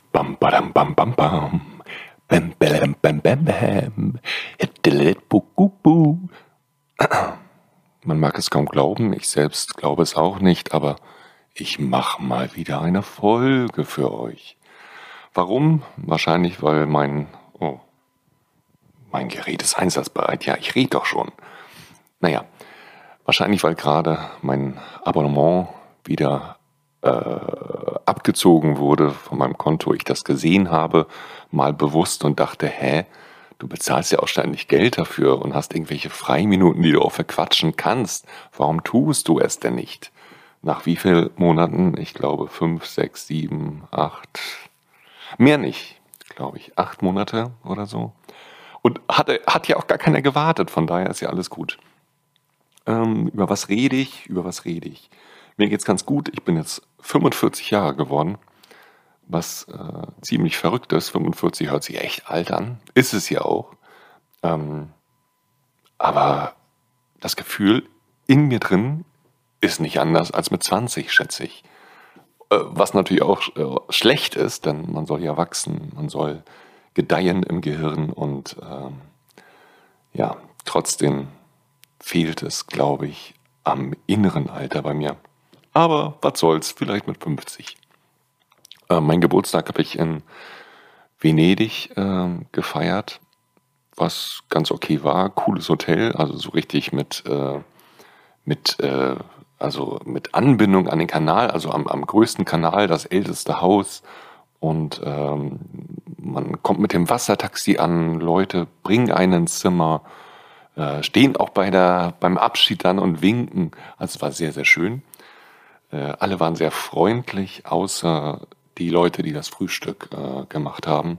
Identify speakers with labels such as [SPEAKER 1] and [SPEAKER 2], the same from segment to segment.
[SPEAKER 1] Bam, badam, bam, bam, bam. Bam, badam, bam, bam, bam. Hittelelet-bu-gu-bu. Man mag es kaum glauben, ich selbst glaube es auch nicht, aber ich mache mal wieder eine Folge für euch. Warum? Wahrscheinlich, weil mein Gerät ist einsatzbereit. Ja, ich rede doch schon. Naja, wahrscheinlich, weil gerade mein Abonnement wieder abgezogen wurde von meinem Konto, ich das gesehen habe, mal bewusst und dachte, du bezahlst ja auch ständig Geld dafür und hast irgendwelche Freiminuten, die du auch verquatschen kannst. Warum tust du es denn nicht? Nach wie vielen Monaten? Ich glaube 5, 6, 7, 8, mehr nicht, glaube ich, 8 Monate oder so. Und hat ja auch gar keiner gewartet, von daher ist ja alles gut. Über was rede ich? Über was rede ich? Mir geht's ganz gut. Ich bin jetzt 45 Jahre geworden, was ziemlich verrückt ist. 45 hört sich echt alt an. Ist es ja auch. Aber das Gefühl in mir drin ist nicht anders als mit 20, schätze ich. Was natürlich auch schlecht ist, denn man soll ja wachsen, man soll gedeihen im Gehirn und ja, trotzdem fehlt es, glaube ich, am inneren Alter bei mir. Aber was soll's, vielleicht mit 50. Mein Geburtstag habe ich in Venedig gefeiert, was ganz okay war. Cooles Hotel, also so richtig also mit Anbindung an den Kanal, also am größten Kanal, das älteste Haus. Und man kommt mit dem Wassertaxi an, Leute bringen einen ins Zimmer, stehen auch beim Abschied dann und winken. Also es war sehr, sehr schön. Alle waren sehr freundlich, außer die Leute, die das Frühstück gebracht haben.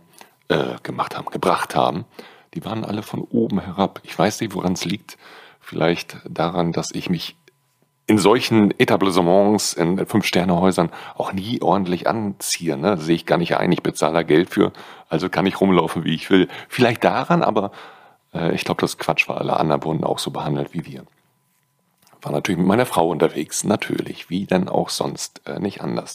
[SPEAKER 1] Die waren alle von oben herab. Ich weiß nicht, woran es liegt. Vielleicht daran, dass ich mich in solchen Etablissements, in 5-Sterne-Häusern auch nie ordentlich anziehe. Ne? Das sehe ich gar nicht ein. Ich bezahle da Geld für, also kann ich rumlaufen, wie ich will. Vielleicht daran, aber ich glaube, das ist Quatsch, weil alle anderen wurden auch so behandelt wie wir. War natürlich mit meiner Frau unterwegs, natürlich, wie denn auch sonst, nicht anders.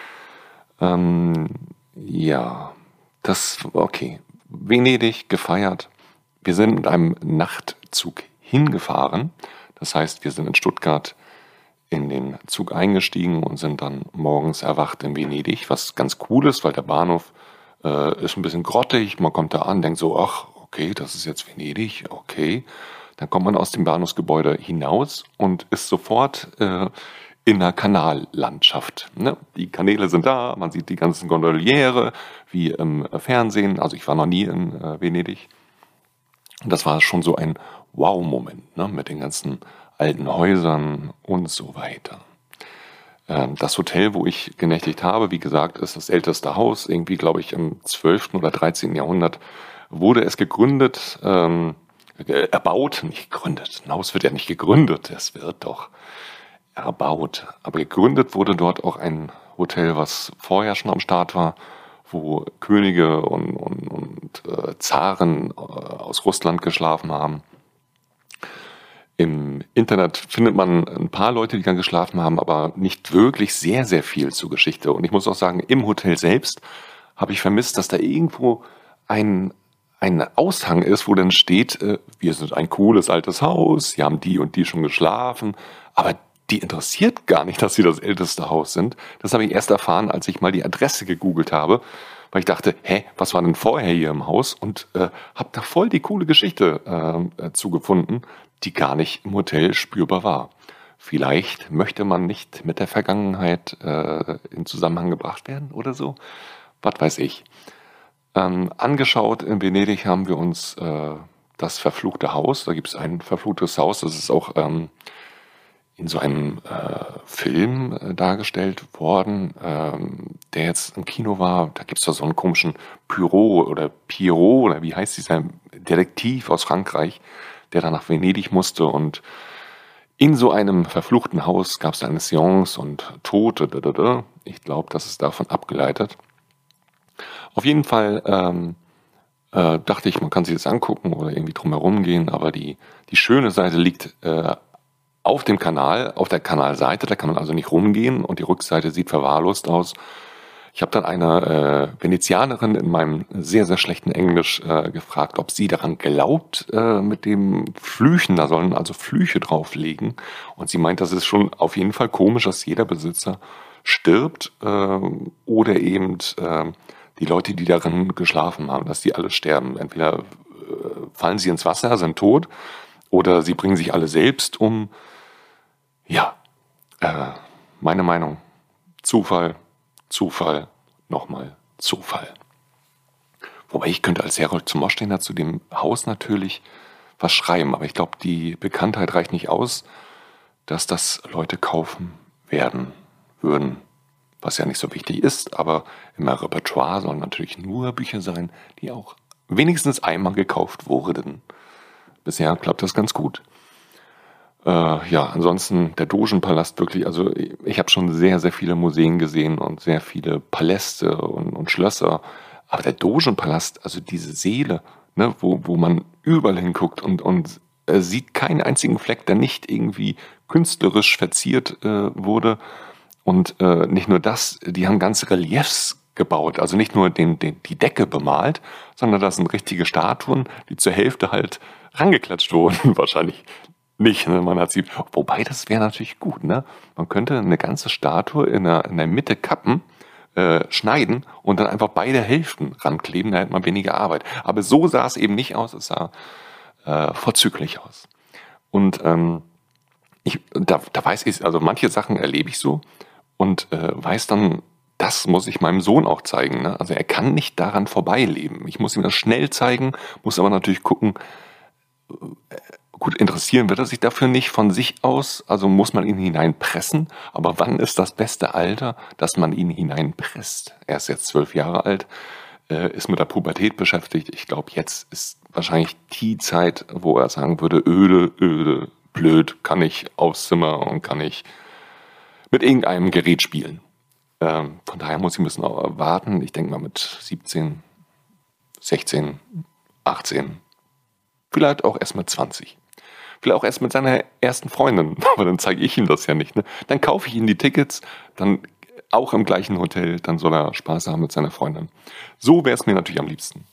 [SPEAKER 1] Ja, okay. Venedig gefeiert. Wir sind mit einem Nachtzug hingefahren. Das heißt, wir sind in Stuttgart in den Zug eingestiegen und sind dann morgens erwacht in Venedig, was ganz cool ist, weil der Bahnhof ist ein bisschen grottig. Man kommt da an, denkt so, ach, okay, das ist jetzt Venedig, okay. Dann kommt man aus dem Bahnhofsgebäude hinaus und ist sofort in einer Kanallandschaft. Ne? Die Kanäle sind da, man sieht die ganzen Gondoliere wie im Fernsehen. Also ich war noch nie in Venedig. Und das war schon so ein Wow-Moment, ne? Mit den ganzen alten Häusern und so weiter. Das Hotel, wo ich genächtigt habe, wie gesagt, ist das älteste Haus. Irgendwie, glaube ich, im 12. oder 13. Jahrhundert wurde es gegründet, erbaut, nicht gegründet. Ein Haus wird ja nicht gegründet, es wird doch erbaut. Aber gegründet wurde dort auch ein Hotel, was vorher schon am Start war, wo Könige und Zaren aus Russland geschlafen haben. Im Internet findet man ein paar Leute, die dann geschlafen haben, aber nicht wirklich sehr, sehr viel zur Geschichte. Und ich muss auch sagen, im Hotel selbst habe ich vermisst, dass da irgendwo ein Aushang ist, wo dann steht, wir sind ein cooles altes Haus, hier haben die und die schon geschlafen, aber die interessiert gar nicht, dass sie das älteste Haus sind. Das habe ich erst erfahren, als ich mal die Adresse gegoogelt habe, weil ich dachte, was war denn vorher hier im Haus? Und habe da voll die coole Geschichte zugefunden, die gar nicht im Hotel spürbar war. Vielleicht möchte man nicht mit der Vergangenheit in Zusammenhang gebracht werden oder so. Was weiß ich. Angeschaut in Venedig haben wir uns das verfluchte Haus. Da gibt es ein verfluchtes Haus, das ist auch in so einem Film dargestellt worden, der jetzt im Kino war. Da gibt es da so einen komischen Pierrot oder wie heißt dieser Detektiv aus Frankreich, der dann nach Venedig musste, und in so einem verfluchten Haus gab es eine Seance und Tote. Ich glaube, das ist davon abgeleitet. Auf jeden Fall dachte ich, man kann sich das angucken oder irgendwie drumherum gehen, aber die schöne Seite liegt auf dem Kanal, auf der Kanalseite, da kann man also nicht rumgehen, und die Rückseite sieht verwahrlost aus. Ich habe dann eine Venezianerin in meinem sehr, sehr schlechten Englisch gefragt, ob sie daran glaubt, mit dem Flüchen, da sollen also Flüche drauflegen. Und sie meint, das ist schon auf jeden Fall komisch, dass jeder Besitzer stirbt oder eben die Leute, die darin geschlafen haben, dass die alle sterben. Entweder fallen sie ins Wasser, sind tot, oder sie bringen sich alle selbst um. Ja, meine Meinung. Zufall, Zufall, nochmal Zufall. Wobei ich könnte als Herold zum Moschner zu dem Haus natürlich was schreiben, aber ich glaube, die Bekanntheit reicht nicht aus, dass das Leute kaufen würden, was ja nicht so wichtig ist, aber im Repertoire sollen natürlich nur Bücher sein, die auch wenigstens einmal gekauft wurden. Bisher klappt das ganz gut. Ja, ansonsten der Dogenpalast wirklich, also ich habe schon sehr, sehr viele Museen gesehen und sehr viele Paläste und Schlösser, aber der Dogenpalast, also diese Seele, ne, wo man überall hinguckt und sieht keinen einzigen Fleck, der nicht irgendwie künstlerisch verziert wurde. Und nicht nur das, die haben ganze Reliefs gebaut, also nicht nur die Decke bemalt, sondern das sind richtige Statuen, die zur Hälfte halt rangeklatscht wurden, wahrscheinlich nicht, ne? Man hat sie, wobei das wäre natürlich gut, ne? Man könnte eine ganze Statue in der Mitte kappen, schneiden und dann einfach beide Hälften rankleben, da hätte man weniger Arbeit. Aber so sah es eben nicht aus, es sah vorzüglich aus. Und da weiß ich, also manche Sachen erlebe ich so und weiß dann, das muss ich meinem Sohn auch zeigen. Ne? Also er kann nicht daran vorbeileben. Ich muss ihm das schnell zeigen, muss aber natürlich gucken, gut, interessieren wird er sich dafür nicht von sich aus, also muss man ihn hineinpressen. Aber wann ist das beste Alter, dass man ihn hineinpresst? Er ist jetzt 12 Jahre alt, ist mit der Pubertät beschäftigt. Ich glaube, jetzt ist wahrscheinlich die Zeit, wo er sagen würde, öde, blöd, kann ich aufs Zimmer und kann ich mit irgendeinem Gerät spielen. Von daher muss ich ein bisschen warten. Ich denke mal mit 17, 16, 18, vielleicht auch erst mit 20. Vielleicht auch erst mit seiner ersten Freundin, aber dann zeige ich ihm das ja nicht. Ne? Dann kaufe ich ihm die Tickets, dann auch im gleichen Hotel, dann soll er Spaß haben mit seiner Freundin. So wäre es mir natürlich am liebsten.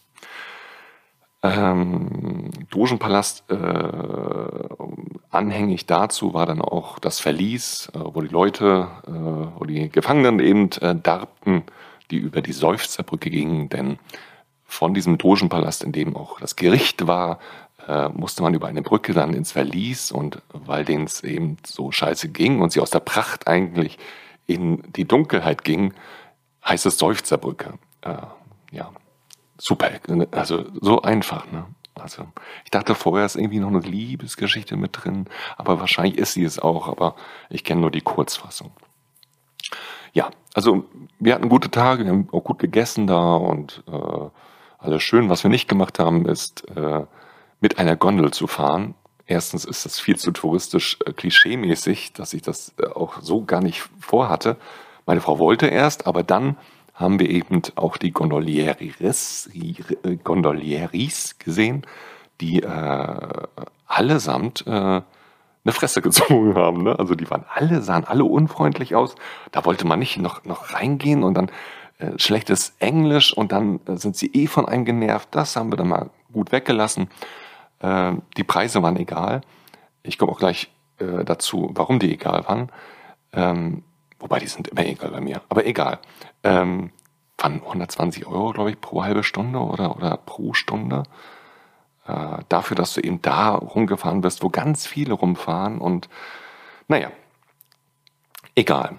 [SPEAKER 1] Dogenpalast, anhängig dazu war dann auch das Verlies, wo die Leute, wo die Gefangenen eben darbten, die über die Seufzerbrücke gingen, denn von diesem Dogenpalast, in dem auch das Gericht war, musste man über eine Brücke dann ins Verlies, und weil denen es eben so scheiße ging und sie aus der Pracht eigentlich in die Dunkelheit ging, heißt es Seufzerbrücke. Ja, super, also so einfach, ne? Also ich dachte vorher ist irgendwie noch eine Liebesgeschichte mit drin, aber wahrscheinlich ist sie es auch, aber ich kenne nur die Kurzfassung. Ja, also wir hatten gute Tage, wir haben auch gut gegessen da und alles schön. Was wir nicht gemacht haben, ist mit einer Gondel zu fahren. Erstens ist das viel zu touristisch klischeemäßig, dass ich das auch so gar nicht vorhatte. Meine Frau wollte erst, aber dann haben wir eben auch die Gondolieris gesehen, die allesamt eine Fresse gezogen haben. Ne? Also die sahen alle unfreundlich aus. Da wollte man nicht noch reingehen und dann schlechtes Englisch und dann sind sie von einem genervt. Das haben wir dann mal gut weggelassen. Die Preise waren egal. Ich komme auch gleich dazu, warum die egal waren. Wobei, die sind immer egal bei mir. Aber egal. Waren 120 €, glaube ich, pro halbe Stunde oder pro Stunde. Dafür, dass du eben da rumgefahren bist, wo ganz viele rumfahren. Und naja, egal.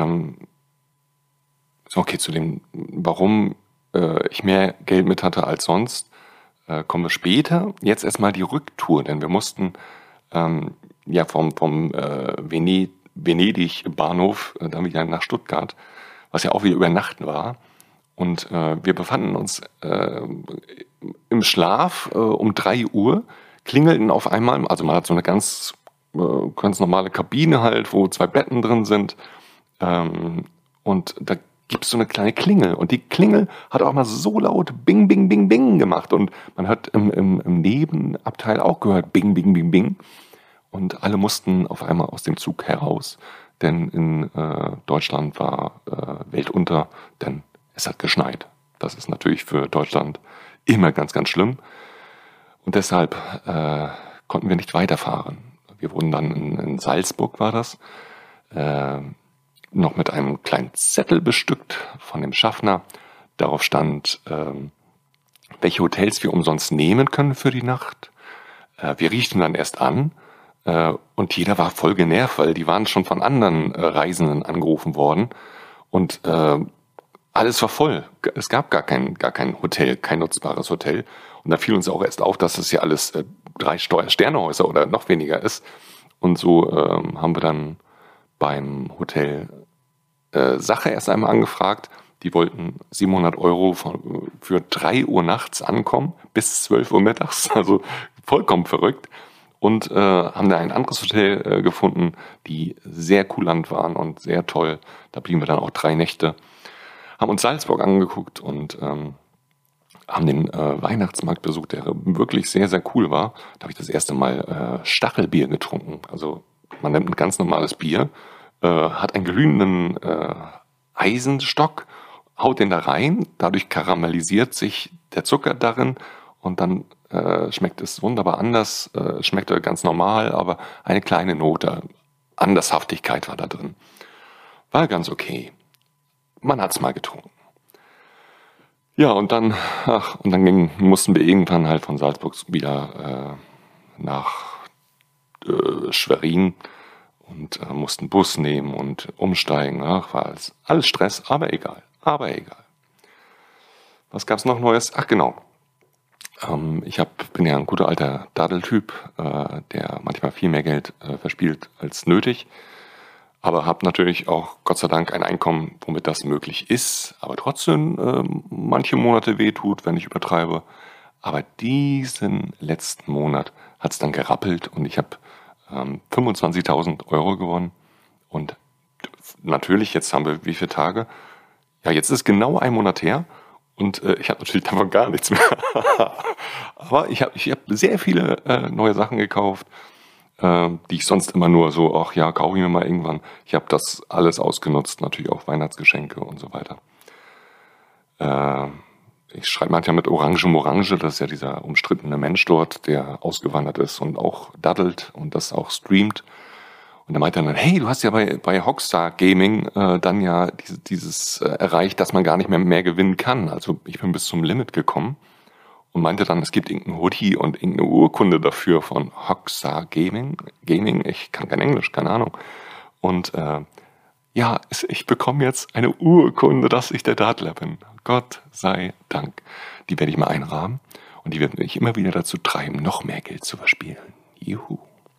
[SPEAKER 1] Okay, zu dem, warum ich mehr Geld mit hatte als sonst, kommen wir später. Jetzt erstmal die Rücktour, denn wir mussten ja vom Venedig-Bahnhof dann wieder nach Stuttgart, was ja auch wieder übernachten war. Und wir befanden uns im Schlaf um 3 Uhr, klingelten auf einmal, also man hat so eine ganz normale Kabine halt, wo 2 Betten drin sind. Und da gibt es so eine kleine Klingel. Und die Klingel hat auch mal so laut Bing, Bing, Bing, Bing gemacht. Und man hat im Nebenabteil auch gehört Bing, Bing, Bing, Bing. Und alle mussten auf einmal aus dem Zug heraus. Denn in Deutschland war Weltunter, denn es hat geschneit. Das ist natürlich für Deutschland immer ganz, ganz schlimm. Und deshalb konnten wir nicht weiterfahren. Wir wurden dann in Salzburg, war das, noch mit einem kleinen Zettel bestückt von dem Schaffner. Darauf stand, welche Hotels wir umsonst nehmen können für die Nacht. Wir riechten dann erst an und jeder war voll genervt, weil die waren schon von anderen Reisenden angerufen worden und alles war voll. Es gab gar kein Hotel, kein nutzbares Hotel. Und da fiel uns auch erst auf, dass das ja alles 3 Sternehäuser oder noch weniger ist. Und so haben wir dann beim Hotel Sache erst einmal angefragt. Die wollten 700 € für 3 Uhr nachts ankommen, bis 12 Uhr mittags. Also vollkommen verrückt. Und haben da ein anderes Hotel gefunden, die sehr kulant waren und sehr toll. Da blieben wir dann auch 3 Nächte. Haben uns Salzburg angeguckt und haben den Weihnachtsmarkt besucht, der wirklich sehr, sehr cool war. Da habe ich das erste Mal Stachelbier getrunken. Also man nimmt ein ganz normales Bier, hat einen glühenden Eisenstock, haut den da rein, dadurch karamellisiert sich der Zucker darin und dann schmeckt es wunderbar anders, schmeckte ganz normal, aber eine kleine Note, Andershaftigkeit war da drin. War ganz okay. Man hat's mal getrunken. Ja, und dann mussten wir irgendwann halt von Salzburg wieder nach Schwerin und mussten Bus nehmen und umsteigen. Ach, war alles Stress, aber egal. Was gab's noch Neues? Ach genau. Ich bin ja ein guter alter Daddeltyp, der manchmal viel mehr Geld verspielt als nötig. Aber habe natürlich auch Gott sei Dank ein Einkommen, womit das möglich ist, aber trotzdem manche Monate wehtut, wenn ich übertreibe. Aber diesen letzten Monat hat es dann gerappelt und ich habe 25.000 € gewonnen. Und natürlich, jetzt haben wir wie viele Tage? Ja, jetzt ist genau ein Monat her und ich habe natürlich davon gar nichts mehr. Aber ich hab sehr viele neue Sachen gekauft, die ich sonst immer nur so, ach ja, kaufe ich mir mal irgendwann. Ich habe das alles ausgenutzt, natürlich auch Weihnachtsgeschenke und so weiter. Ich schreibe manchmal mit Orange Morange, das ist ja dieser umstrittene Mensch dort, der ausgewandert ist und auch daddelt und das auch streamt. Und er meinte dann, hey, du hast ja bei Hogstar Gaming dann ja dieses erreicht, dass man gar nicht mehr gewinnen kann. Also ich bin bis zum Limit gekommen. Und meinte dann, es gibt irgendein Hoodie und irgendeine Urkunde dafür von Hogstar Gaming. Ich kann kein Englisch, keine Ahnung. Und ich bekomme jetzt eine Urkunde, dass ich der Daddler bin. Gott sei Dank. Die werde ich mal einrahmen und die wird mich immer wieder dazu treiben, noch mehr Geld zu verspielen. Juhu.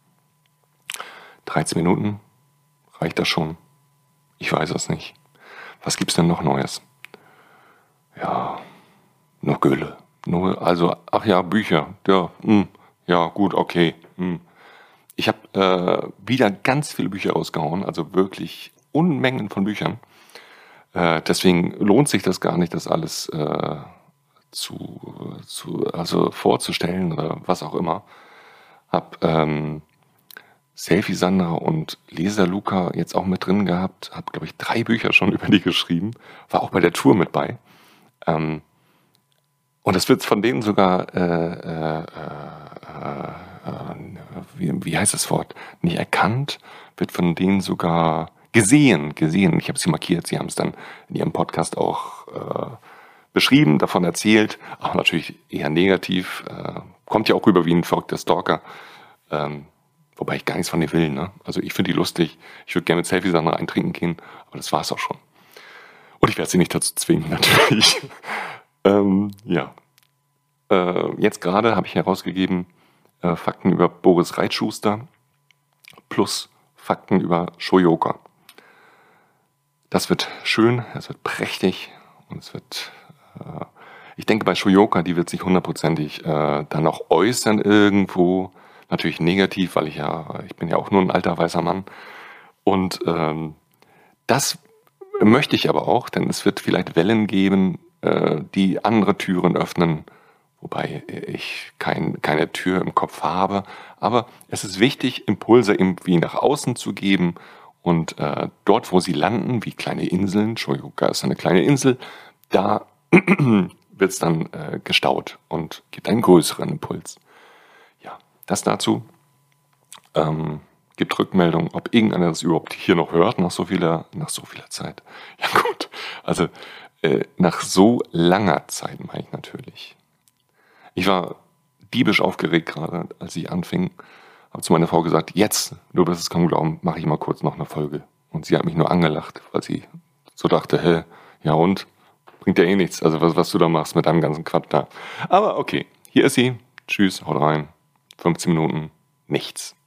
[SPEAKER 1] 13 Minuten? Reicht das schon? Ich weiß es nicht. Was gibt's denn noch Neues? Ja, noch Gülle. Ach ja, Bücher. Ja, gut, okay. Ich habe wieder ganz viele Bücher rausgehauen, also wirklich Unmengen von Büchern. Deswegen lohnt sich das gar nicht, das alles vorzustellen oder was auch immer. Hab Selfie Sandra und Leser Luca jetzt auch mit drin gehabt. Hab, glaube ich, 3 Bücher schon über die geschrieben. War auch bei der Tour mit bei. Und es wird von denen sogar, wie heißt das Wort, nicht erkannt, wird von denen sogar gesehen. Ich habe sie markiert, sie haben es dann in ihrem Podcast auch beschrieben, davon erzählt, aber natürlich eher negativ. Kommt ja auch rüber wie ein verrückter Stalker, wobei ich gar nichts von denen will. Ne? Also ich finde die lustig, ich würde gerne mit Selfie-Sandra eintrinken gehen, aber das war es auch schon. Und ich werde sie nicht dazu zwingen, natürlich. Jetzt gerade habe ich herausgegeben Fakten über Boris Reitschuster plus Fakten über Shoyoka. Das wird schön, es wird prächtig und es wird, ich denke bei Shoyoka, die wird sich hundertprozentig dann auch äußern irgendwo. Natürlich negativ, weil ich bin ja auch nur ein alter weißer Mann. Und das möchte ich aber auch, denn es wird vielleicht Wellen geben, die andere Türen öffnen, wobei ich keine Tür im Kopf habe. Aber es ist wichtig, Impulse irgendwie nach außen zu geben und dort, wo sie landen, wie kleine Inseln, Shoyoka ist eine kleine Insel, da wird es dann gestaut und gibt einen größeren Impuls. Ja, das dazu. Gibt Rückmeldung, ob irgendeiner das überhaupt hier noch hört nach so vieler Zeit. Ja gut, also nach so langer Zeit meine ich natürlich. Ich war diebisch aufgeregt gerade, als ich anfing. Habe zu meiner Frau gesagt, jetzt, du wirst es kaum glauben, mache ich mal kurz noch eine Folge. Und sie hat mich nur angelacht, weil sie so dachte, ja und? Bringt ja eh nichts, also was du da machst mit deinem ganzen Quatsch da. Aber okay, hier ist sie. Tschüss, haut rein. 15 Minuten, nichts.